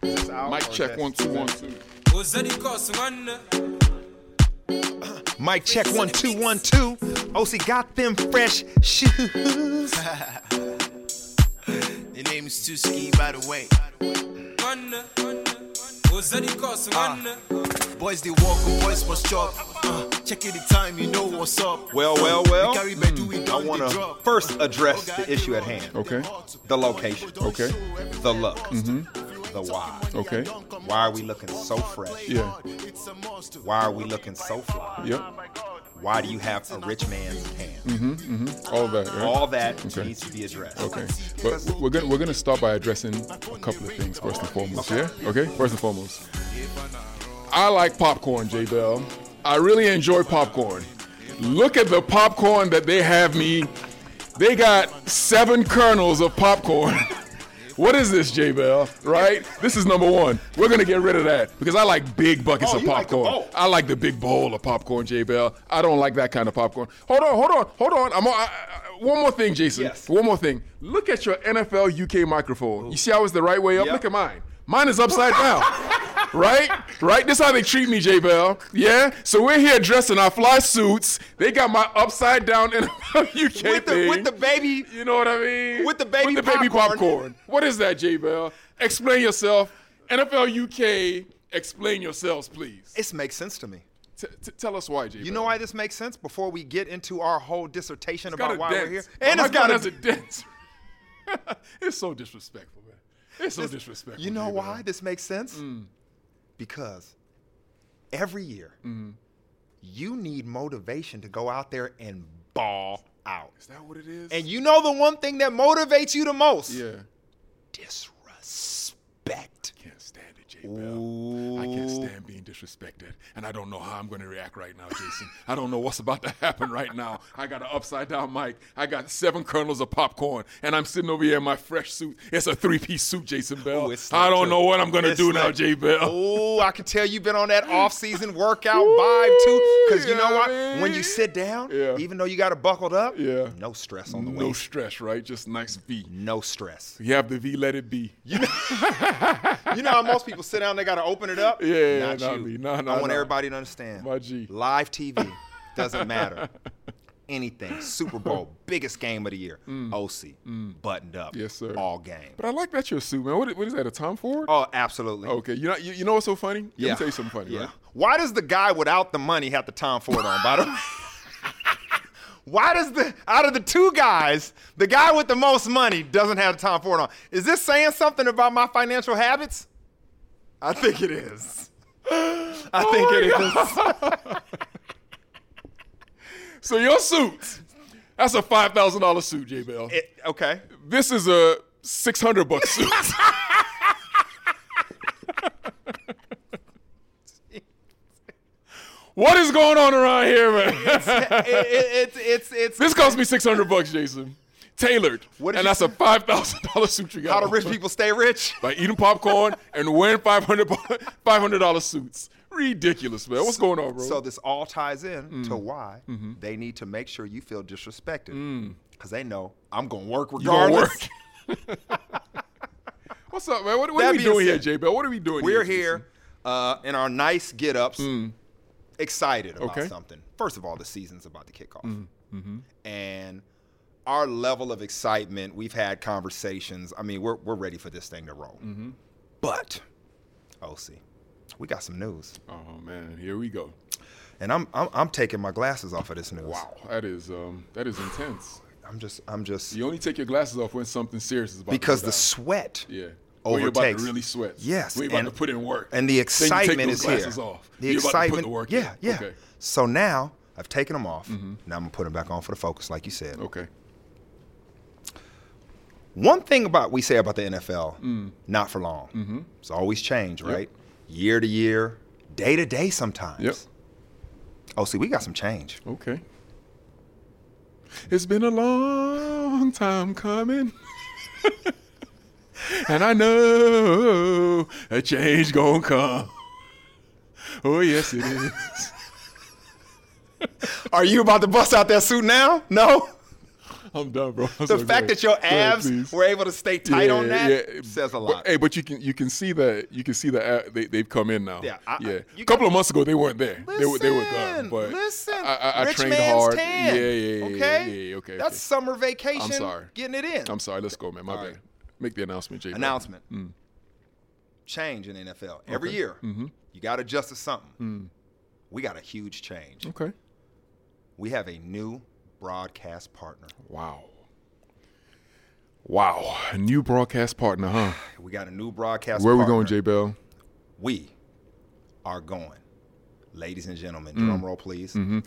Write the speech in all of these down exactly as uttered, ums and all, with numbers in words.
Mic check one two one two. Mic check one two one two. O C got them fresh shoes. Your name is Tuski, by the way. Uh, boys they walk, boys must chop. Uh, check it the time, you know what's up. Well, well, well. We carry Bedu, we I done want the to drop. first address the issue at hand. Okay. The location. Okay. The look. Mm-hmm. The why. Okay. Why are we looking so fresh? Yeah. Why are we looking so fly? Yep. Why do you have a rich man's hand? Mm-hmm. Mm-hmm. All that. Right? All that Okay. needs to be addressed. Okay, but we're gonna we're gonna start by addressing a couple of things first and foremost. Okay. Yeah. Okay. First and foremost, I like popcorn, J Bell. I really enjoy popcorn. Look at the popcorn that they have me. They got seven kernels of popcorn. What is this, J Bell? Right? This is number one. We're gonna get rid of that because I like big buckets Oh, of you like the popcorn. bowl. I like the big bowl of popcorn, J Bell. I don't like that kind of popcorn. Hold on, hold on, hold on. I'm on, I, I, one more thing, Jason. Yes. One more thing. Look at your N F L U K microphone. You see how it's the right way up? Yep. Look at mine. Mine is upside down. Right? Right? This is how they treat me, J Bell. Yeah? So we're here dressed in our fly suits. They got my upside down N F L U K With the thing. with the baby. You know what I mean? With the baby With the baby popcorn. popcorn. What is that, J Bell? Explain yourself. N F L U K, explain yourselves, please. This makes sense to me. T- t- tell us why, J Bell. You know why this makes sense? Before we get into our whole dissertation It's got about a why dent. we're here, My and it's got microphone a, has a dent. It's so disrespectful, man. It's so This- disrespectful. You know J Bell. why this makes sense? Mm. Because every year Mm-hmm. you need motivation to go out there and ball out. Is that what it is? And you know the one thing that motivates you the most? yeah. Disrespect. Can't stand it, J Bell. I can't stand being disrespected, and I don't know how I'm going to react right now, Jason. I don't know what's about to happen right now. I got an upside down mic. I got seven kernels of popcorn, and I'm sitting over here in my fresh suit. It's a three-piece suit, Jason Bell. Ooh, it's I slick, don't too. know what I'm going to It's do now, slick. J Bell. Oh, I can tell you've been on that off-season workout vibe too. Because you know Yeah, what? man. When you sit down, Yeah. even though you got it buckled up, Yeah. no stress on the No waist. stress, right? Just nice V. No stress. You have the V, let it be. You know, you know how most people sit down, they got to open it up? Yeah, Not not you. me. No, no, I want no. everybody to understand. My G. Live T V doesn't matter. Anything. Super Bowl, biggest game of the year. O C, buttoned up. Yes, sir. All game. But I like that your suit, man. What, what is that, a Tom Ford? Oh, absolutely. Okay, you know, you, you know what's so funny? Let Yeah. me tell you something funny, Yeah. right? Why does the guy without the money have the Tom Ford on, by the way? Why does the, out of the two guys, the guy with the most money doesn't have the Tom Ford on? Is this saying something about my financial habits? I think it is. I Oh think my it is. So your suit, that's a five thousand dollars suit, J Bell. It- okay. This is a six hundred bucks suit. What is going on around here, man? It- it- it's it's it's This cost me six hundred bucks, Jason. Tailored. What did and you that's a five thousand dollars suit you got. how do on. rich people stay rich? By eating popcorn and wearing five hundred dollars suits. Ridiculous, man. What's going on, bro? So this all ties in Mm. to why Mm-hmm. they need to make sure you feel disrespected. Because they know I'm going to work Mm. you gonna regardless. work. What's up, man? What, what That are we being doing here, said, J Bell? What are we doing We're here? here uh, in our nice get-ups, excited about Okay. something. First of all, the season's about to kick off. Mm-hmm. And our level of excitement, we've had conversations. I mean, we're, we're ready for this thing to roll. Mm-hmm. But, O C, we got some news. Oh man, here we go. And I'm, I'm I'm taking my glasses off of this news. Wow, that is um, that is intense. I'm just I'm just You only take your glasses off when something serious is about because to the go down. sweat Yeah. When you're about overtakes. to really sweat. Yes, When you're about and- to put in work. and the Then you excitement take those is here. glasses off. The you're about to excitement, put the work yeah, in. yeah. Okay. So now I've taken them off. Now I'm gonna put them back on for the focus, like you said. Okay. One thing about we say about the N F L, not for long. Mm-hmm. It's always change, right? Year to year, day to day, sometimes. Yep. Oh, see, we got some change. Okay. It's been a long time coming. And I know a change gonna come. Oh, yes, it is. Are you about to bust out that suit now? No. I'm done, bro. I'm The so fact good. that your Go ahead, abs please. were able to stay tight Yeah, on that yeah. says a But, lot. hey, but you can you can see that you can see that they they've come in now. Yeah, I- I- yeah. you A couple got- of months ago they weren't there. they were they were Listen, gone. But listen. I, I, I Rich trained man's hard. tan. Yeah, yeah, yeah, Okay, yeah, yeah, yeah, okay. That's okay. summer vacation. I'm sorry. Getting it in. I'm sorry. Let's go, man. My All bad. right. Make the announcement, Jay. Announcement. Change in the N F L every year. Mm-hmm. You got to adjust to something. Mm. We got a huge change. Okay. We have a new broadcast partner. Wow. Wow. A new broadcast partner, huh? We got a new broadcast Where are we partner. going, J Bell? We are going. Ladies and gentlemen, Mm. drum roll, please. Mm-hmm.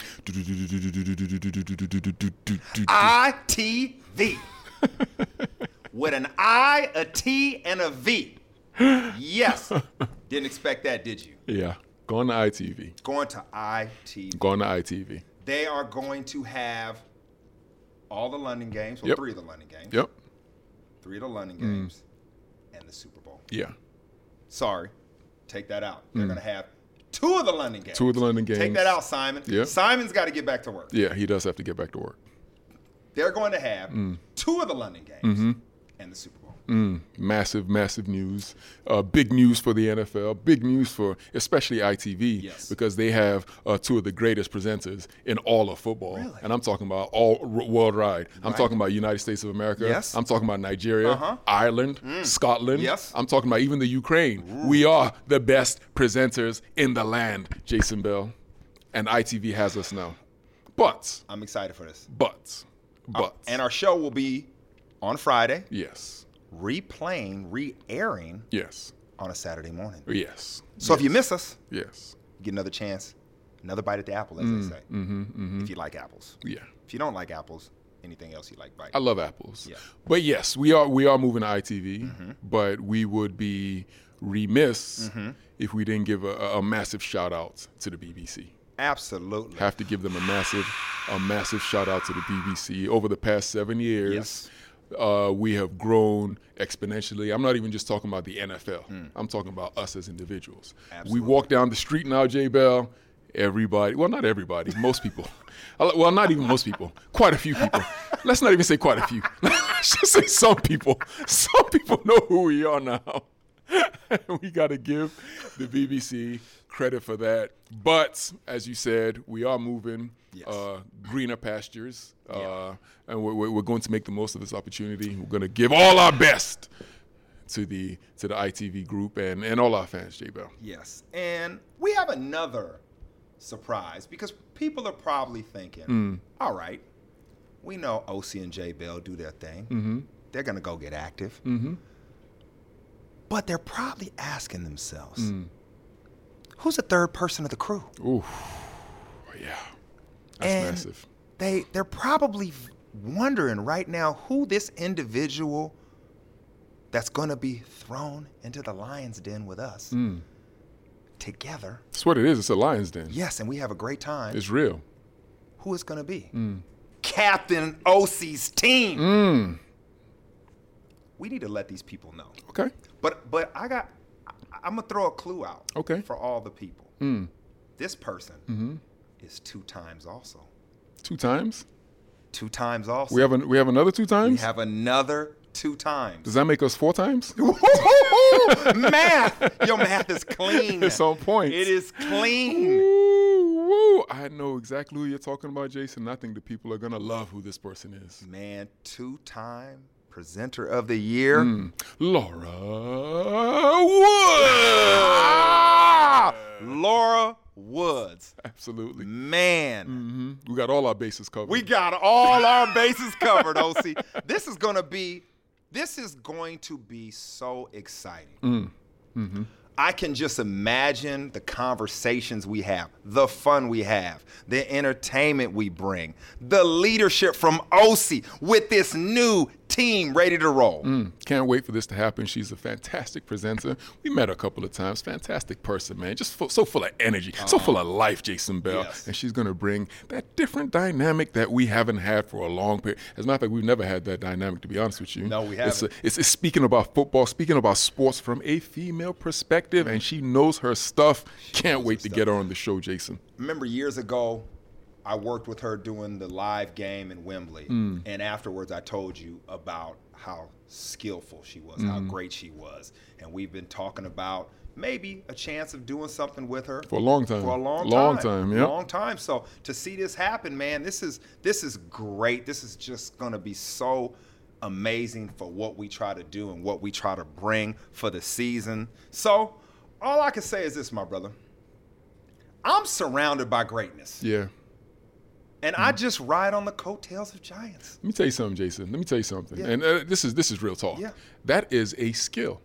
I T V. With an I, a T, and a V. Yes. Didn't expect that, did you? Yeah. Going to I T V. Going to I T V. Going to I T V. They are going to have all the London games, well, Yep. three of the London games, Yep. three of the London games, and the Super Bowl. Yeah. Sorry, take that out. They're going to have two of the London games. Two of the London Take games. that out, Simon. Yep. Simon's got to get back to work. Yeah, he does have to get back to work. They're going to have two of the London games Mm-hmm. and the Super Bowl. Mm, massive, massive news. Uh, big news for the N F L. Big news for especially I T V Yes. because they have uh, two of the greatest presenters in all of football. Really? And I'm talking about all r- worldwide. I'm Right. talking about United States of America. Yes. I'm talking about Nigeria, Uh-huh. Ireland, Scotland. Yes. I'm talking about even the Ukraine. We are the best presenters in the land, Jason Bell. And I T V has us now. But, I'm excited for this. but, but. And our show will be on Friday, yes. replaying, re-airing Yes. on a Saturday morning. Yes. So if you miss us, Yes. you get another chance, another bite at the apple, as Mm, they say. mm-hmm, If you like apples. Yeah. If you don't like apples, anything else you like bite. I love apples. Yeah. But yes, we are we are moving to I T V, Mm-hmm. but we would be remiss if we didn't give a, a massive shout out to the B B C. Absolutely. Have to give them a massive a massive shout out to the B B C. Over the past seven years, Yes. uh, we have grown exponentially. I'm not even just talking about the N F L. Hmm. I'm talking about us as individuals. Absolutely. We walk down the street now, J Bell. Everybody, well, not everybody, most people. Well, not even most people. Quite a few people. Let's not even say quite a few. Let's just say some people. Some people know who we are now. We got to give the B B C credit for that. But as you said, we are moving Yes. uh, greener pastures, uh, Yeah. and we're, we're going to make the most of this opportunity. We're going to give all our best to the to the I T V group and, and all our fans, J Bell. Yes. And we have another surprise because people are probably thinking, all right, we know O C and J Bell do their thing. Mm-hmm. They're going to go get active. Mm-hmm. But they're probably asking themselves, who's the third person of the crew? Ooh, yeah, that's And massive. They, they're probably wondering right now who this individual that's going to be thrown into the lion's den with us together. That's what it is. It's a lion's den. Yes, and we have a great time. It's real. Who it's going to be? Captain O C's team. Mm. We need to let these people know. Okay. But but I got, I, I'm going to throw a clue out Okay. for all the people. Mm. This person Mm-hmm. is two times also. Two times. Two times also. We have an, we have another two We times. have another two times. Does that make us four times? Math. Your math is clean. It's on point. It is clean. Woo, woo. I know exactly who you're talking about, Jason. I think the people are gonna love who this person is. Man, two-time presenter of the year. Mm. Laura Wood. Ah! Laura Woods. Absolutely. Man. hmm We got all our bases covered. We got all our bases covered, O C. This is gonna be, this is going to be so exciting. Mm. Mm-hmm. I can just imagine the conversations we have, the fun we have, the entertainment we bring, the leadership from O C with this new team ready to roll. Mm, can't wait for this to happen. She's a fantastic presenter. We met her a couple of times. Fantastic person, man. Just full, so full of energy, so full of life, Jason Bell. Yes. And she's going to bring that different dynamic that we haven't had for a long period. As a matter of fact, we've never had that dynamic, to be honest with you. No, we It's, haven't. a, it's, it's speaking about football, speaking about sports from a female perspective, and she knows her stuff. Can't wait to stuff. get her on the show, Jason. Remember years ago I worked with her doing the live game in Wembley, Mm. and afterwards I told you about how skillful she was, how great she was, and we've been talking about maybe a chance of doing something with her For a long time. For a long, long time. time, yeah. Long time. So to see this happen, man, this is this is great. This is just gonna be so amazing for what we try to do and what we try to bring for the season. So all I can say is this, my brother. I'm surrounded by greatness. Yeah. And I just ride on the coattails of giants. Let me tell you something, Jason. Let me tell you something. Yeah. And uh, this is this is real talk. Yeah. That is a skill.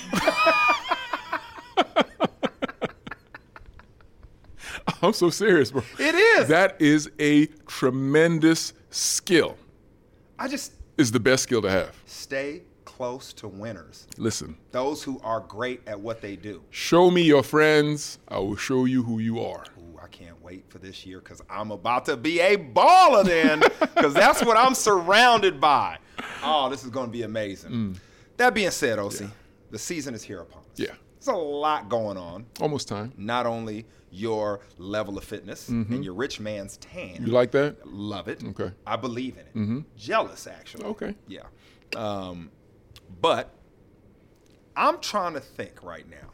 I'm so serious, bro. It is. That is a tremendous skill. I just Is the best skill to have. stay close to winners. Listen, Those who are great at what they do. show me your friends. I will show you who you are. Ooh, I can't wait for this year because I'm about to be a baller then because that's what I'm surrounded by. Oh, this is going to be amazing. That being said, O C, Yeah. the season is here upon us. Yeah. There's a lot going on. Almost time. Not only your level of fitness and your rich man's tan. You like that? Love it. Okay. I believe in it. Jealous, actually. Okay. Yeah. Um, but I'm trying to think right now.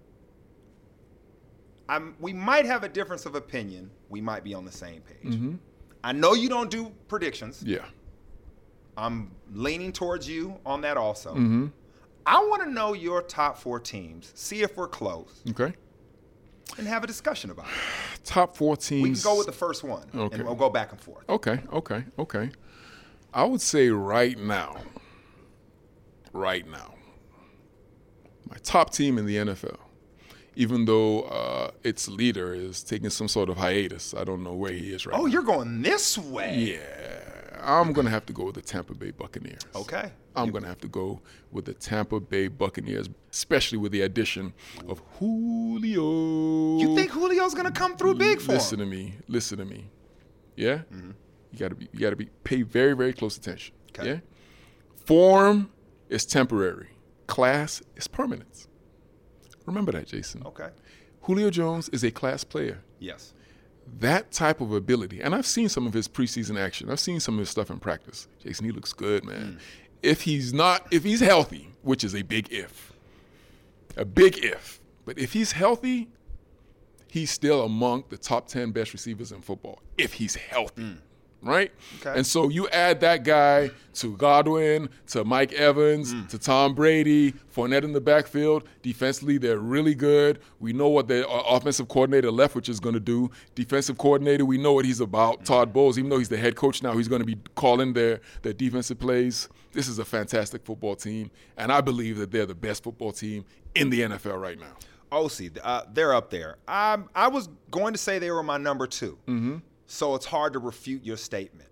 I'm, we might have a difference of opinion. We might be on the same page. I know you don't do predictions. Yeah. I'm leaning towards you on that also. Mm-hmm. I want to know your top four teams, see if we're close, Okay. and have a discussion about it. Top four teams. We can go with the first one, Okay. and we'll go back and forth. Okay, okay, okay. I would say right now, right now, my top team in the N F L, even though uh, its leader is taking some sort of hiatus, I don't know where he is right Oh, now. you're going this way. Yeah, I'm going to have to go with the Tampa Bay Buccaneers. Okay. I'm going to have to go with the Tampa Bay Buccaneers, especially with the addition of Julio. You think Julio's going to come through big for Listen him? to me. Listen to me. Yeah? You got to be you got to be pay very very close attention. Okay. Yeah? Form is temporary. Class is permanent. Remember that, Jason. Okay. Julio Jones is a class player. Yes. That type of ability, and I've seen some of his preseason action. I've seen some of his stuff in practice. Jason, he looks good, man. If he's not, if he's healthy, which is a big if, a big if, but if he's healthy, he's still among the top ten best receivers in football. If he's healthy, right? Okay. And so you add that guy to Godwin, to Mike Evans, to Tom Brady, Fournette in the backfield. Defensively, they're really good. We know what the uh, offensive coordinator Leftwich is going to do. Defensive coordinator, we know what he's about. Todd Bowles, even though he's the head coach now, he's going to be calling their, their defensive plays. This is a fantastic football team, and I believe that they're the best football team in the N F L right now. O C, uh, they're up there. I I was going to say they were my number two. Mm-hmm. So it's hard to refute your statement.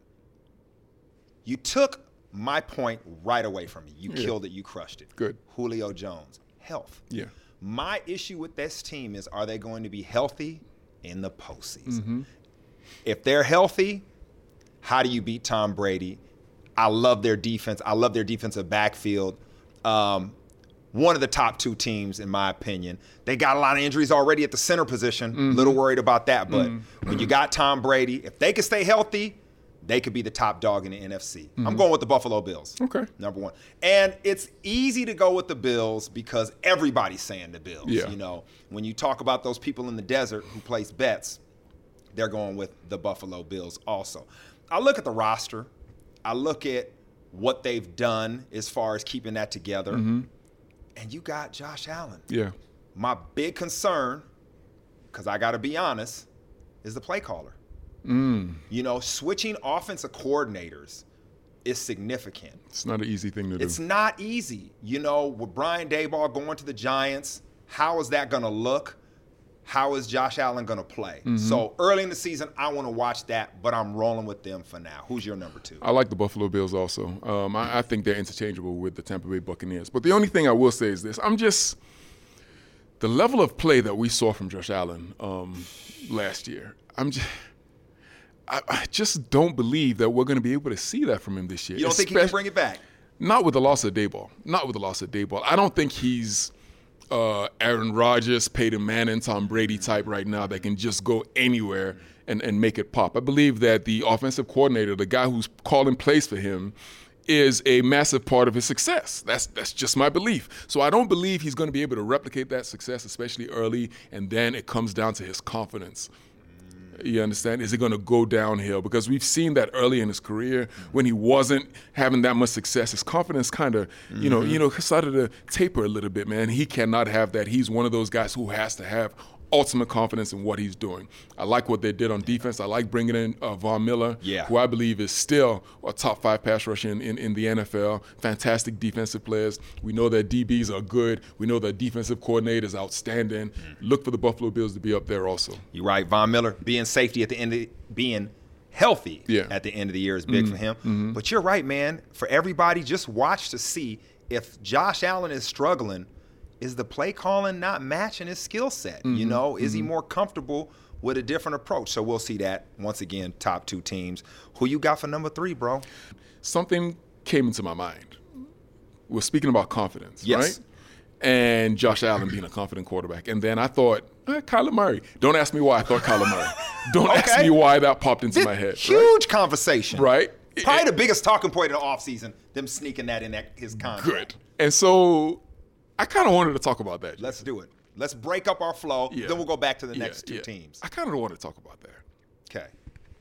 You took my point right away from me. You Yeah. killed it. You crushed it. Good. Julio Jones, health. Yeah. My issue with this team is, are they going to be healthy in the postseason? If they're healthy, how do you beat Tom Brady? I love their defense. I love their defensive backfield. Um, one of the top two teams, in my opinion. They got a lot of injuries already at the center position. A little worried about that. But when you got Tom Brady, if they can stay healthy, they could be the top dog in the N F C. I'm going with the Buffalo Bills. Okay. Number one. And it's easy to go with the Bills because everybody's saying the Bills. Yeah. You know, when you talk about those people in the desert who place bets, they're going with the Buffalo Bills also. I look at the roster. I look at what they've done as far as keeping that together. And you got Josh Allen. Yeah. My big concern, because I got to be honest, is the play caller. You know, switching offensive coordinators is significant. It's not an easy thing to do. It's not easy. You know, with Brian Daboll going to the Giants, how is that going to look? How is Josh Allen going to play? So early in the season, I want to watch that, but I'm rolling with them for now. Who's your number two? I like the Buffalo Bills also. Um, I, I think they're interchangeable with the Tampa Bay Buccaneers. But the only thing I will say is this. I'm just – the level of play that we saw from Josh Allen um, last year, I'm just – I, I just don't believe that we're going to be able to see that from him this year. You don't think he can bring it back? Not with the loss of Daboll. Not with the loss of Daboll. I don't think he's uh, Aaron Rodgers, Peyton Manning, Tom Brady type right now that can just go anywhere and, and make it pop. I believe that the offensive coordinator, the guy who's calling plays for him, is a massive part of his success. That's that's just my belief. So I don't believe he's going to be able to replicate that success, especially early, and then it comes down to his confidence. You understand? Is it going to go downhill? Because we've seen that early in his career when he wasn't having that much success. His confidence kind of, mm-hmm. you know, you know, started to taper a little bit, man. He cannot have that. He's one of those guys who has to have ultimate confidence in what he's doing. I like what they did on defense. I like bringing in uh, Von Miller, yeah. who I believe is still a top five pass rusher in, in, in the N F L. Fantastic defensive players. We know that D Bs are good. We know that defensive coordinator is outstanding. Mm. Look for the Buffalo Bills to be up there also. You're right. Von Miller being safety at the end of being healthy yeah. at the end of the year is big mm-hmm. for him. Mm-hmm. But you're right, man. For everybody, just watch to see if Josh Allen is struggling. Is the play calling not matching his skill set? Mm-hmm. You know, is mm-hmm. he more comfortable with a different approach? So we'll see that once again. Top two teams. Who you got for number three, bro? Something came into my mind. We're speaking about confidence, yes. right? And Josh Allen being a confident quarterback. And then I thought, eh, Kyler Murray. Don't ask me why I thought Kyler Murray. Don't okay. ask me why that popped into this my head. Huge right? conversation, right? Probably it, the biggest talking point of the offseason. Them sneaking that in that his contract. Good. And so I kind of wanted to talk about that. Let's do it. Let's break up our flow. Yeah. Then we'll go back to the next yeah, two yeah. teams. I kind of want to talk about that. Okay.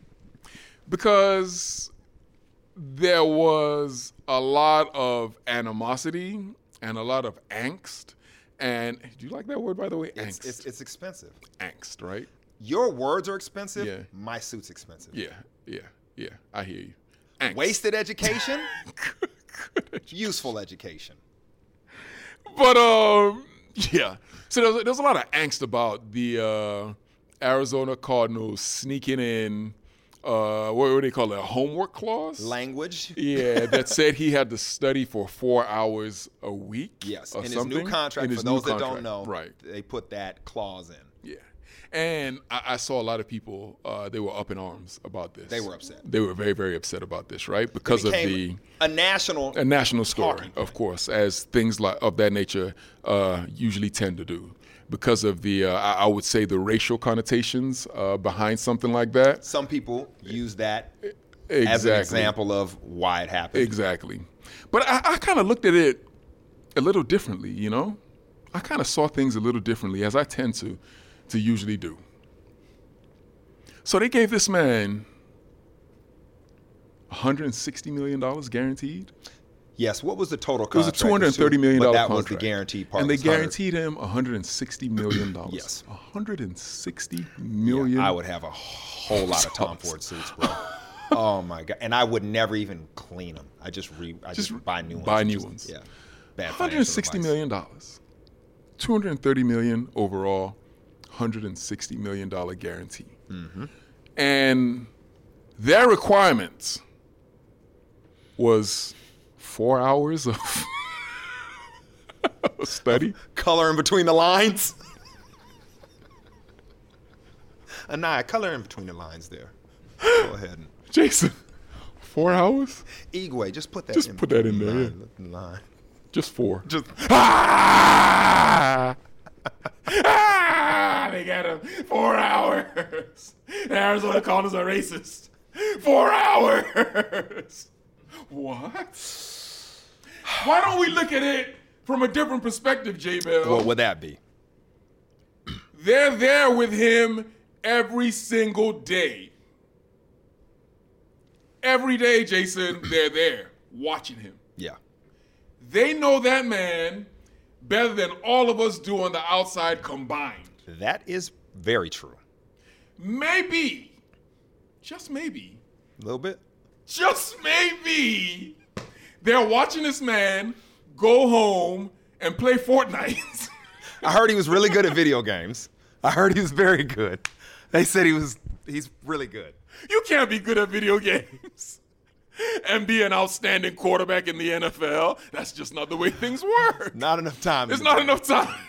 Because there was a lot of animosity and a lot of angst. And do you like that word, by the way? It's, Angst. it's, it's expensive. Angst, right? Your words are expensive. Yeah. My suit's expensive. Yeah, yeah, yeah. I hear you. Angst. Wasted education. Useful education. But, um, yeah. So there's, there's a lot of angst about the uh, Arizona Cardinals sneaking in, uh, what do they call it, a homework clause? Language. Yeah, that said he had to study for four hours a week. Yes, or in something. his new contract, in his for those new that contract. don't know, right. they put that clause in. Yeah. And I, I saw a lot of people, uh, they were up in arms about this. They were upset. They were very, very upset about this, right? Because of the a national a national story, talking of course, as things like of that nature uh, usually tend to do. Because of the, uh, I, I would say, the racial connotations uh, behind something like that. Some people use that exactly. as an example of why it happened. Exactly. But I, I kind of looked at it a little differently, you know? I kind of saw things a little differently, as I tend to. to usually do. So they gave this man one hundred sixty million dollars guaranteed. Yes, what was the total It was contract? a two hundred thirty million dollars but that contract. was the guaranteed part. And they was one hundred guaranteed him one hundred sixty million dollars. Yes. one hundred sixty million dollars. Yeah, I would have a whole lot of Tom Ford suits, bro. Oh, my God. And I would never even clean them. I just, re, I just, just buy new ones. Buy new just, ones. Yeah. Bad one hundred sixty million dollars. two hundred thirty million dollars overall. one hundred sixty million dollars guarantee. Mm-hmm. And their requirements was four hours of study. Color in between the lines. Anaya, color in between the lines there. Go ahead. And Jason, four hours? Igwe, just put that just in put that in there. Line, yeah. line. Just four. Just ah! ah! They got him. Four hours. The Arizona Cardinals are racist. Four hours. What? Why don't we look at it from a different perspective, J-Bell? What would that be? They're there with him every single day. Every day, Jason, they're there watching him. Yeah. They know that man better than all of us do on the outside combined. That is very true. Maybe, just maybe, a little bit, just maybe, they're watching this man go home and play Fortnite. I heard he was really good at video games. I heard he was very good. They said he was, he's really good. You can't be good at video games and be an outstanding quarterback in the N F L. That's just not the way things work. Not enough time. There's not enough time.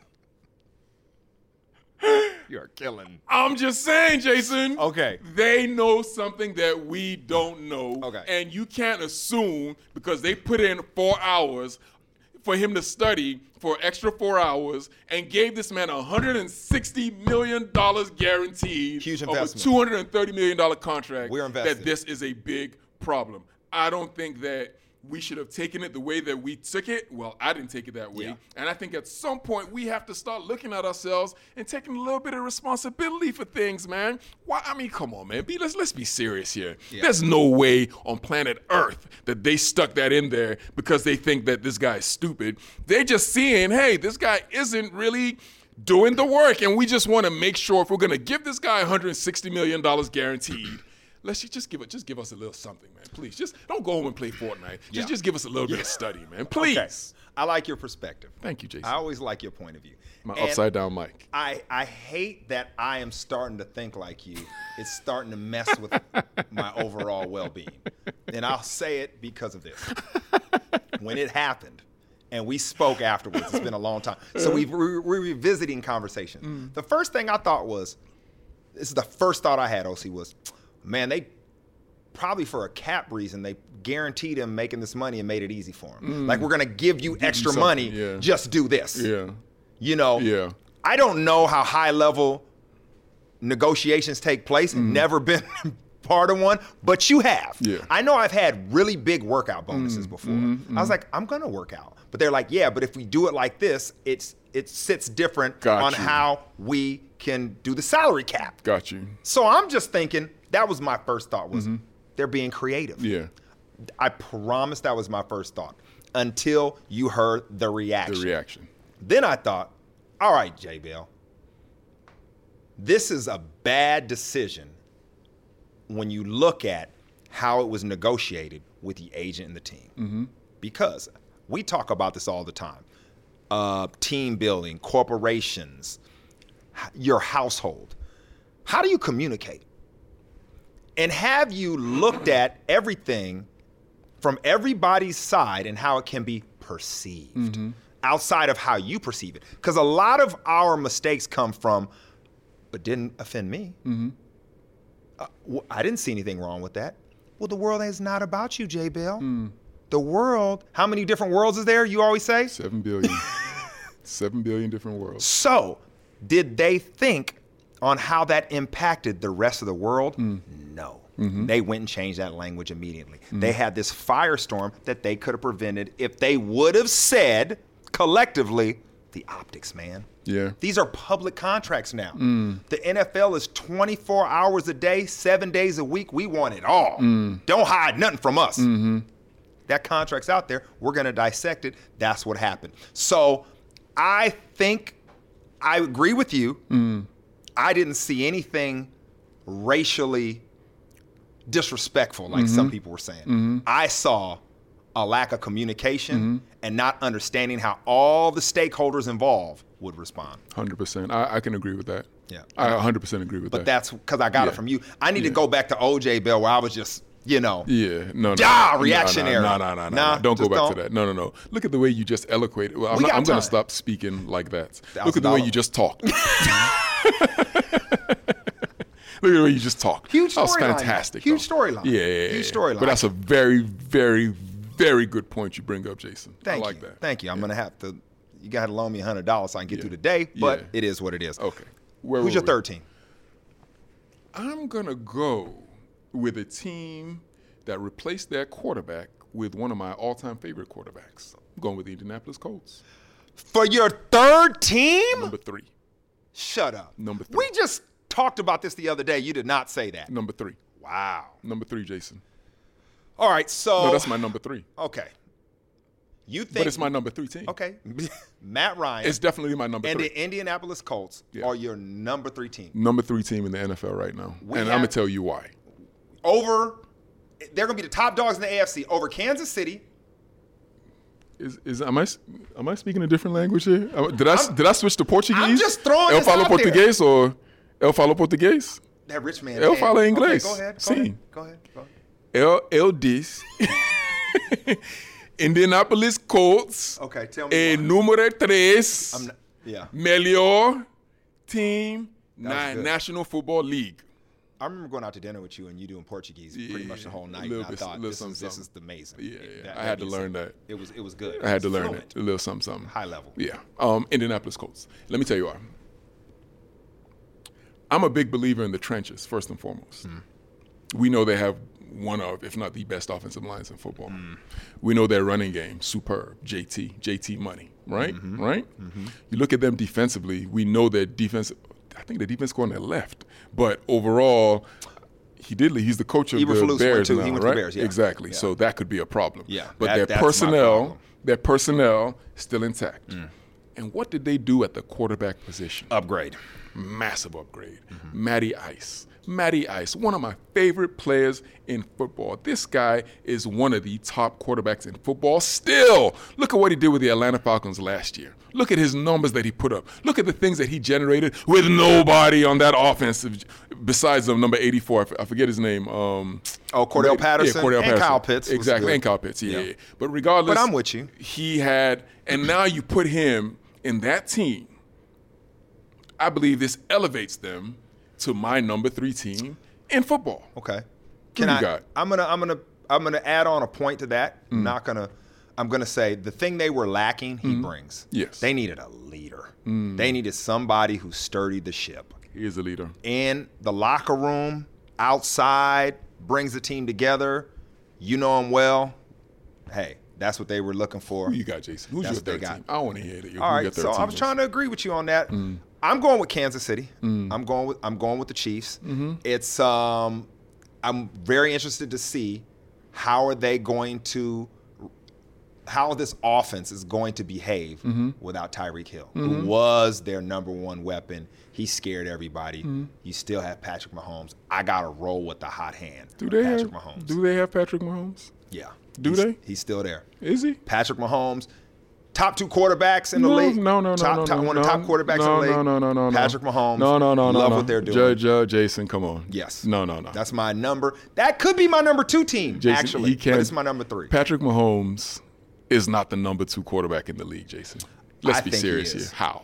You're killing. I'm just saying, Jason. Okay. They know something that we don't know. Okay. And you can't assume because they put in four hours. for him to study for extra four hours and gave this man one hundred sixty million dollars guaranteed Huge of a investment. two hundred thirty million dollars contract, We're invested. that this is a big problem. I don't think that we should have taken it the way that we took it. Well, I didn't take it that way. Yeah. And I think at some point we have to start looking at ourselves and taking a little bit of responsibility for things, man. Why? I mean, come on, man. Be, let's, let's be serious here. Yeah. There's no way on planet Earth that they stuck that in there because they think that this guy is stupid. They're just seeing, hey, this guy isn't really doing the work. And we just want to make sure if we're going to give this guy one hundred sixty million dollars guaranteed, let's just give it, just give us a little something, man. Please, just don't go home and play Fortnite. Just, Yeah. just give us a little bit of study, man. Please. Okay. I like your perspective. Thank you, Jason. I always like your point of view. My And upside down mic. I, I hate that I am starting to think like you. It's starting to mess with my overall well-being. And I'll say it because of this. When it happened, and we spoke afterwards, it's been a long time. So we we're, we're revisiting conversations. Mm. The first thing I thought was, this is the first thought I had, O C, was, man, they probably for a cap reason, they guaranteed him making this money and made it easy for him. Like, we're going to give you Mm. Give you extra something, money, yeah. just do this. Yeah. You know, Yeah. I don't know how high level negotiations take place. Never been part of one, but you have. Yeah. I know I've had really big workout bonuses before. I was like, I'm gonna work out, but they're like, yeah, but if we do it like this, it's it sits different Got on you. how we can do the salary cap. Got you. So I'm just thinking that was my first thought was they're being creative. Yeah. I promise that was my first thought until you heard the reaction. The reaction. Then I thought, all right, J Bell, this is a bad decision when you look at how it was negotiated with the agent and the team. Mm-hmm. Because we talk about this all the time. Uh, team building, corporations, h- your household. How do you communicate? And have you looked at everything from everybody's side and how it can be perceived Mm-hmm. outside of how you perceive it? Because a lot of our mistakes come from, but didn't offend me. Mm-hmm. Uh, w- I didn't see anything wrong with that. Well, the world is not about you, J Bell. Mm. The world, how many different worlds is there, you always say? Seven billion. Seven billion different worlds. So, did they think on how that impacted the rest of the world? No. They went and changed that language immediately. They had this firestorm that they could have prevented if they would have said collectively, the optics, man. Yeah. These are public contracts now. The N F L is twenty-four hours a day, seven days a week. We want it all. Don't hide nothing from us. That contract's out there. We're going to dissect it. That's what happened. So I think I agree with you. I didn't see anything racially disrespectful like some people were saying. I saw a lack of communication and not understanding how all the stakeholders involved would respond. one hundred percent. I, I can agree with that. Yeah. I one hundred percent agree with But that. that's because I got Yeah. it from you. I need to Yeah. go back to O J Bell where I was just, you know, Yeah, no, no. Ah, no, reactionary. No, no, no, no. Nah, no. Don't go just back don't. to that. No, no, no. Look at the way you just eloquated. Well, I'm, We not, got I'm going time. to stop speaking like that. Thousand Look at the way dollar. you just talked. Look at the way you just talked. Huge That was storyline. fantastic. Huge though. storyline. Yeah, yeah, yeah, Huge yeah. storyline. But that's a very, very, very good point you bring up, Jason. Thank I like you. that. Thank you. I'm Yeah. going to have to, you got to loan me one hundred dollars so I can get Yeah. through the day, but Yeah. it is what it is. Okay. Where Who's were your we? third team? I'm going to go with a team that replaced their quarterback with one of my all-time favorite quarterbacks. I'm going with the Indianapolis Colts. For your third team? Number three. Shut up. Number three. We just talked about this the other day. You did not say that. Number three. Wow. Number three, Jason. All right, so. No, that's my number three. Okay. You think. But it's my number three team. Okay. Matt Ryan It's definitely my number and three. the Indianapolis Colts Yeah. are your number three team. Number three team in the N F L right now. We and have- I'm going to tell you why. Over. They're going to be the top dogs in the A F C over Kansas City. Is is am I am I speaking a different language here? Uh, Did I did I switch to Portuguese? I'm just throwing El this falo out there. português or El falo português? That rich man. Eu man. falo inglês. Okay, go ahead. Go Sim. ahead. Go ahead. Go ahead. El El diz Indianapolis Colts Okay, tell me. é why. número três I'm not, yeah. melhor team That was na good. National Football League. I remember going out to dinner with you and you doing Portuguese Yeah, pretty much the whole night. little And I bit- thought little this is something, this is something. amazing. Yeah, It- yeah. that- I that had to music, learn that. It was it was good. I had It to was learn fluent. it. A little something, something. High level. Yeah. Um, Indianapolis Colts. Let me tell you why. I'm a big believer in the trenches, first and foremost. Mm. We know they have one of, if not the best offensive lines in football. Mm. We know their running game, superb. J T, J T money, right? Mm-hmm. Right? Mm-hmm. You look at them defensively, we know their defense, I think the defense go on their left. But overall, he did. He's the coach of Eberflus the went Bears to- now, he went to right? the Bears, yeah. Exactly. Yeah. So that could be a problem. Yeah, But that- their that's my personnel, problem. their personnel still intact. Mm. And what did they do at the quarterback position? Upgrade. Massive upgrade. Mm-hmm. Matty Ice. Matty Ice, one of my favorite players in football. This guy is one of the top quarterbacks in football still. Look at what he did with the Atlanta Falcons last year. Look at his numbers that he put up. Look at the things that he generated with nobody on that offense besides the number eighty-four. I f- I forget his name. Um, Oh, Cordell Patterson yeah, Cordell and Patterson. Kyle Pitts was Exactly, good. and Kyle Pitts, yeah. Yeah. yeah. But regardless. But I'm with you. He had, and now you put him in that team. I believe this elevates them to my number three team in football. Okay. Who Can you I? got? I'm gonna. I'm gonna. I'm gonna add on a point to that. I'm not gonna. I'm gonna say the thing they were lacking, he brings. Yes. They needed a leader. They needed somebody who sturdied the ship He is a leader. in the locker room, outside, brings the team together. You know him well. Hey, that's what they were looking for. Who you got, Jason? Who's That's your what they third got. team? I want to hear that. All right, so I was trying to agree with you on that. I'm going with Kansas City. I'm going with I'm going with the Chiefs. It's um, I'm very interested to see how are they going to how this offense is going to behave without Tyreek Hill, who was their number one weapon. He scared everybody. You still have Patrick Mahomes. I got to roll with the hot hand. Do of they Patrick have? Mahomes? Do they have Patrick Mahomes? Yeah. Do He's- they? He's still there. Is he? Patrick Mahomes, top two quarterbacks in the No, league. no, no, no, top, no, top, no, One of the top no, quarterbacks no, in the league. No, no, no, no, no. Patrick Mahomes. No, no, no, no, Love no. what they're doing. Judge, uh, Jason, come on. Yes. No, no, no. That's my number. That could be my number two team, Jason, actually. he can't, but it's my number three. Patrick Mahomes is not the number two quarterback in the league, Jason. Let's I be think he serious is. here. How?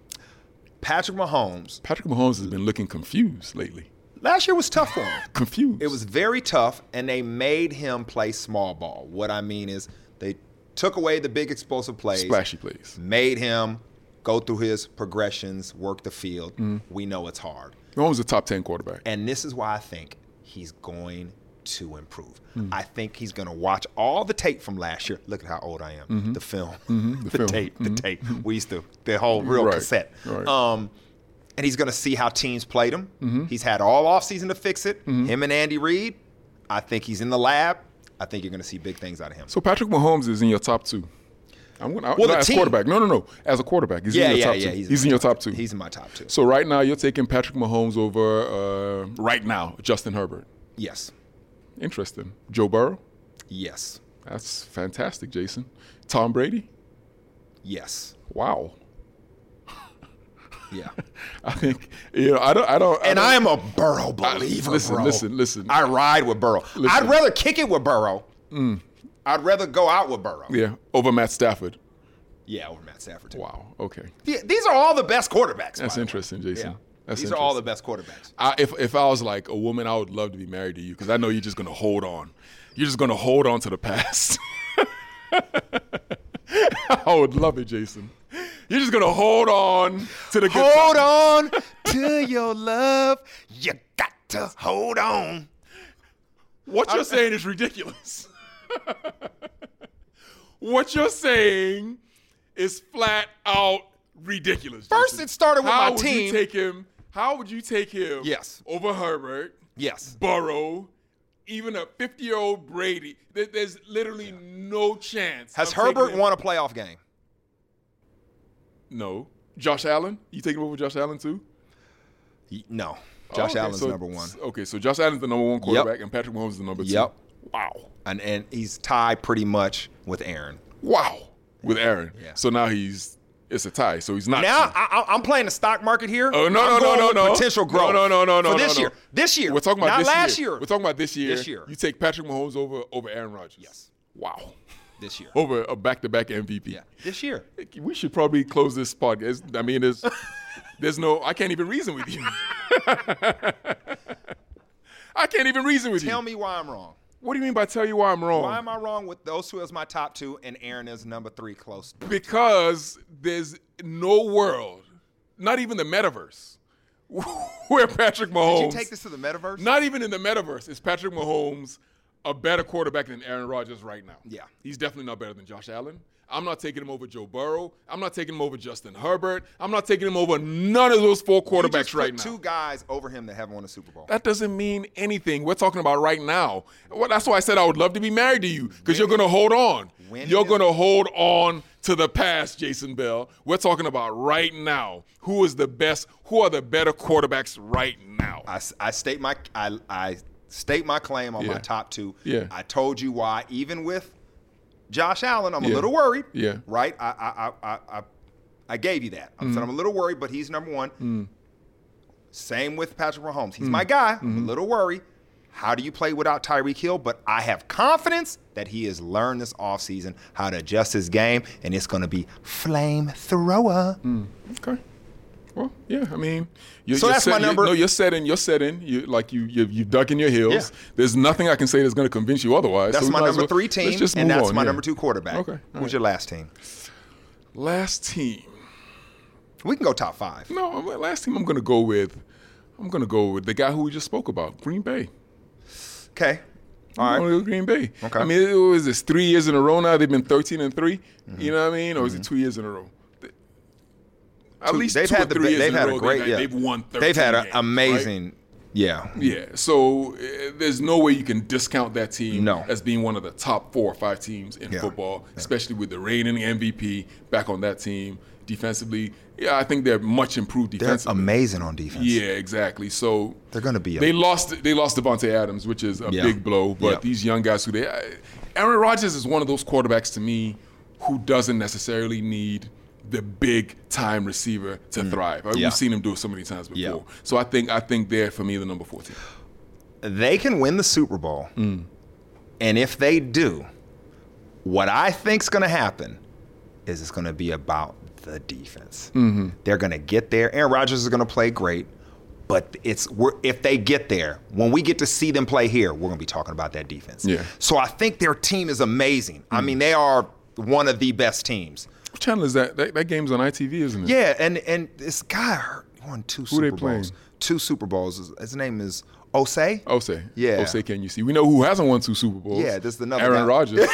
Patrick Mahomes, Patrick Mahomes has been looking confused lately. last year was tough for him. Confused. It was very tough, and they made him play small ball. What I mean is they took away the big explosive plays. splashy plays. Made him go through his progressions, work the field. Mm-hmm. We know it's hard. Mahomes is a top ten quarterback. And this is why I think he's going to improve. Hmm. I think he's going to watch all the tape from last year. Look at how old I am. Mm-hmm. The film, The the, film. tape, the tape. We used to, the whole real Right, cassette. right. Um, and he's going to see how teams played him. Mm-hmm. He's had all offseason to fix it. Him and Andy Reid. I think he's in the lab. I think you're going to see big things out of him. So Patrick Mahomes is in your top two. I'm gonna, Well, no, the as team- quarterback. No, no, no. As a quarterback, he's yeah, in your yeah, top yeah. two. He's, He's in your top two. He's in my top two. So right now, you're taking Patrick Mahomes over, uh, right now, Justin Herbert. Yes. Interesting. Joe Burrow. Yes. That's fantastic, Jason. Tom Brady. Yes. Wow. Yeah. I think you know. I don't. I don't. And I, I don't, am a Burrow believer, listen, bro. listen, listen. I ride with Burrow. Listen. I'd rather kick it with Burrow. I'd rather go out with Burrow. Yeah, over Matt Stafford. Yeah, over Matt Stafford, too. Wow. Okay. Yeah, these are all the best quarterbacks. That's by the way. interesting, Jason. Yeah. That's These are all the interesting. best quarterbacks. I, if if I was like a woman, I would love to be married to you because I know you're just gonna hold on. You're just gonna hold on to the past. I would love it, Jason. You're just gonna hold on to the good Hold times. on to your love. You got to hold on. What you're saying is ridiculous. What you're saying is flat out ridiculous. First, Jason. it started with how my would team. You take him, how would you take him Yes. over Herbert, Yes. Burrow, even a fifty-year-old Brady? There- There's literally no chance. Has I'm taking Herbert him- won a playoff game? No. Josh Allen? You taking him over Josh Allen too? He- no. Josh Okay, Allen's so- number one. Okay, so Josh Allen's the number one quarterback, and Patrick Mahomes is the number two. Yep. Wow. And, and he's tied pretty much with Aaron. Wow. With Aaron. Yeah. So now he's it's a tie. So he's not. Now I, I, I'm playing the stock market here. Oh, no, I'm no, no, going no, with no. Potential growth. No, no, no, no, For no, this no, year. no. This year. We're talking about not this last year. year. We're talking about this year. This year. You take Patrick Mahomes over over Aaron Rodgers. Yes. Wow. This year. Over a back-to-back M V P. Yeah. This year. We should probably close this podcast. I mean, there's there's no. I can't even reason with you. I can't even reason with you. Tell me why I'm wrong. What do you mean by tell you why I'm wrong? Why am I wrong with those two as my top two and Aaron is number three close? Because there's no world, not even the metaverse, where Patrick Mahomes. Did you take this to the metaverse? Not even in the metaverse is Patrick Mahomes a better quarterback than Aaron Rodgers right now. Yeah. He's definitely not better than Josh Allen. I'm not taking him over Joe Burrow. I'm not taking him over Justin Herbert. I'm not taking him over none of those four quarterbacks you just put right now. two guys over him that haven't won a Super Bowl. That doesn't mean anything. We're talking about right now. Well, that's why I said I would love to be married to you, because you're going to hold on. You're going to hold on to the past, Jason Bell. We're talking about right now. Who is the best? Who are the better quarterbacks right now? I, I state my I, I state my claim on Yeah. my top two. Yeah. I told you why. Even with Josh Allen, I'm Yeah. a little worried. Yeah. Right. I I I I, I gave you that. I Mm-hmm. said I'm a little worried, but he's number one. Mm. Same with Patrick Mahomes. Mm. He's my guy. Mm-hmm. I'm a little worried. How do you play without Tyreek Hill? But I have confidence that he has learned this offseason how to adjust his game, and it's going to be flamethrower. Mm. Okay. Well, yeah. I mean, you're, So you're that's set, my you- number- No, you're setting. You're setting. You like you. You you dug in your heels. Yeah. There's nothing I can say that's going to convince you otherwise. That's so we my might as number well- three let's team, just and move that's on, my yeah. number two quarterback. Okay. all Who's right. your last team? Last team? We can go top five. No, I'm- last team I'm going to go with. I'm going to go with the guy who we just spoke about, Green Bay. Okay. All I'm right. going to go Green Bay. Okay. I mean, it was this three years in a row now. They've been thirteen and three. Mm-hmm. You know what I mean? Or is it two years in a row? At Two- least they've two had or the three years they've in a had row, a great they've, yeah. they've won thirteen They've had an games, right? amazing yeah. Yeah, so uh, there's no way you can discount that team No. as being one of the top four or five teams in Yeah. football, especially with the reigning M V P back on that team. Defensively, yeah, I think they're much improved They're defensively. amazing on defense. Yeah, exactly. So They're going to be a, they lost. They lost Devontae Adams, which is a Yeah. big blow. But Yeah. these young guys who they, Aaron Rodgers is one of those quarterbacks to me who doesn't necessarily need the big time receiver to thrive. Mm. Yeah. We've seen him do it so many times before. Yeah. So I think I think they're for me the number fourteen. they can win the Super Bowl. Mm. And if they do, what I think's going to happen is it's going to be about the defense. Mm-hmm. They're going to get there. Aaron Rodgers is going to play great, but it's we're, if they get there, when we get to see them play here, we're going to be talking about that defense. Yeah. So I think their team is amazing. I mean, they are one of the best teams. What channel is that? That, that game's on I T V, isn't it? Yeah, and and this guy won two Who Super they Bowls. playing? Two Super Bowls. His- His name is Osei. Osei. Yeah. Osei, can you see? We know who hasn't won two Super Bowls. Yeah, this is another Aaron guy. Rodgers.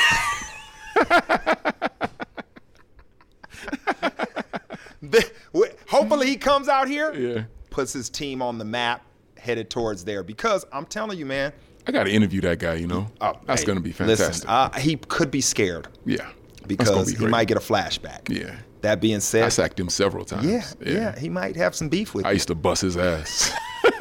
The- wh- Hopefully he comes out here, Yeah. puts his team on the map, headed towards there. Because I'm telling you, man, I got to interview that guy, you know? oh, That's hey, going to be fantastic. Listen, uh, he could be scared yeah. That's gonna because be he great. might get a flashback. Yeah. That being said, I sacked him several times. yeah, yeah, he might have some beef with I you. used to bust his ass.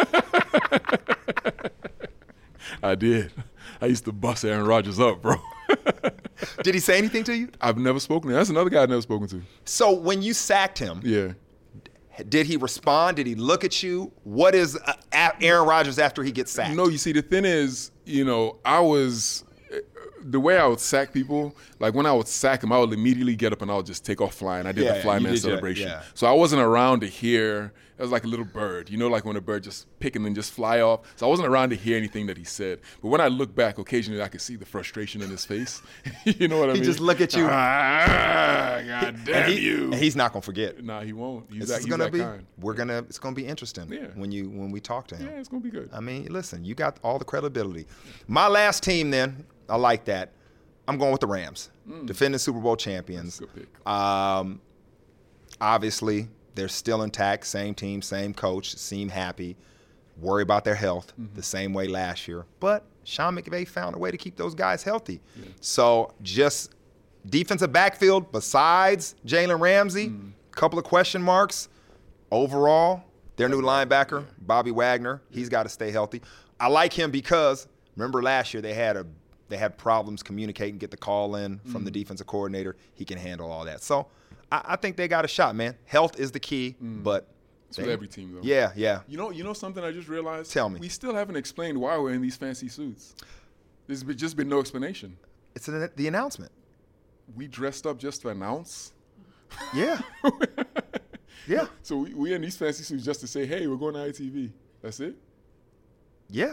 I did. I used to bust Aaron Rodgers up, bro. Did he say anything to you? I've never spoken to him. That's another guy I've never spoken to. So when you sacked him, Yeah. did he respond? Did he look at you? What is uh, A- Aaron Rodgers after he gets sacked? No, you see, the thing is, you know, I was the way I would sack people. Like when I would sack them, I would immediately get up and I would just take off flying. I did Yeah, the you flyman did your- celebration, yeah. so I wasn't around to hear. It was like a little bird, you know, like when a bird just pick and then just fly off. So I wasn't around to hear anything that he said. But when I look back, occasionally I could see the frustration in his face. You know what I He mean? just look at you. Ah, God damn and he, you! and he's not gonna forget. Nah, he won't. He's This that, is he's gonna that be. kind. We're gonna. It's gonna be interesting. Yeah. When you when we talk to him. Yeah, it's gonna be good. I mean, listen, you got all the credibility. My last team, then, I like that. I'm going with the Rams, defending Super Bowl champions. That's a good pick. Um, obviously, they're still intact. Same team, same coach. Seem happy. Worry about their health the same way last year. But Sean McVay found a way to keep those guys healthy. So just defensive backfield besides Jalen Ramsey, couple of question marks. Overall, their new linebacker, Bobby Wagner, he's got to stay healthy. I like him because remember last year they had a they had problems communicating, get the call in from the defensive coordinator. He can handle all that. So I, I think they got a shot, man. Health is the key, but It's with they- every team, though. Yeah, yeah. You know, you know something I just realized? Tell me. We still haven't explained why we're in these fancy suits. There's been- just been no explanation. It's an, the announcement. We dressed up just to announce. Yeah. Yeah. So we, we in these fancy suits just to say, hey, we're going to I T V. That's it? Yeah.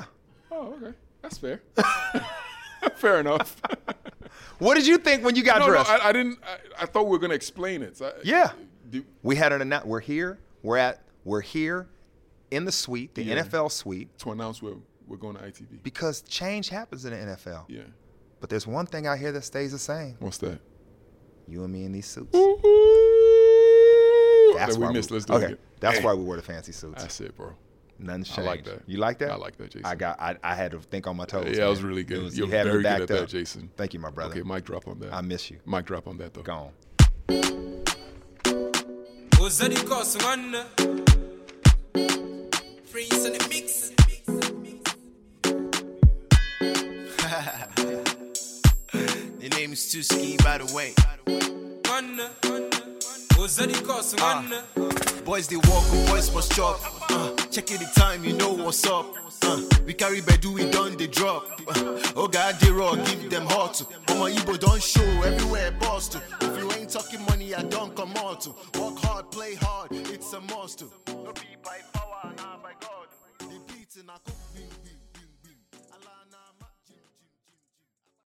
Oh, okay. That's fair. Fair enough. What did you think when you got no, dressed? No, I, I didn't. I, I thought we were gonna explain it. So I, yeah. Do, we had an announcement. We're here. We're at. We're here in the suite, the yeah. N F L suite. To announce we're we're going to I T V. Because change happens in the N F L. Yeah. But there's one thing out here that stays the same. What's that? You and me in these suits. Ooh, That's that we why missed. we, Let's do okay. it again. That's Hey. why we wore the fancy suits. That's it, bro. Nothing's changed. I like that. You like that? I like that, Jason. I got. I, I had to think on my toes. Yeah, man. that was really good. Was, You're you had very me good backed at that, up. Jason. Thank you, my brother. Okay, mic drop on that. I miss you. Mic drop on that, though. Gone. Freeze in the mix. The name is Tuski, by the way. Uh, boys they walk, boys must chop. Uh, check it the time, you know what's up. Uh, we carry bedu, we done the drop. Uh, oh God, they raw, give them hot. Mama Igbo don't show everywhere, boss to. If you ain't talking money, I don't come out to. Work hard, play hard, it's a must to. No be by power, not by God. The beats in a cook,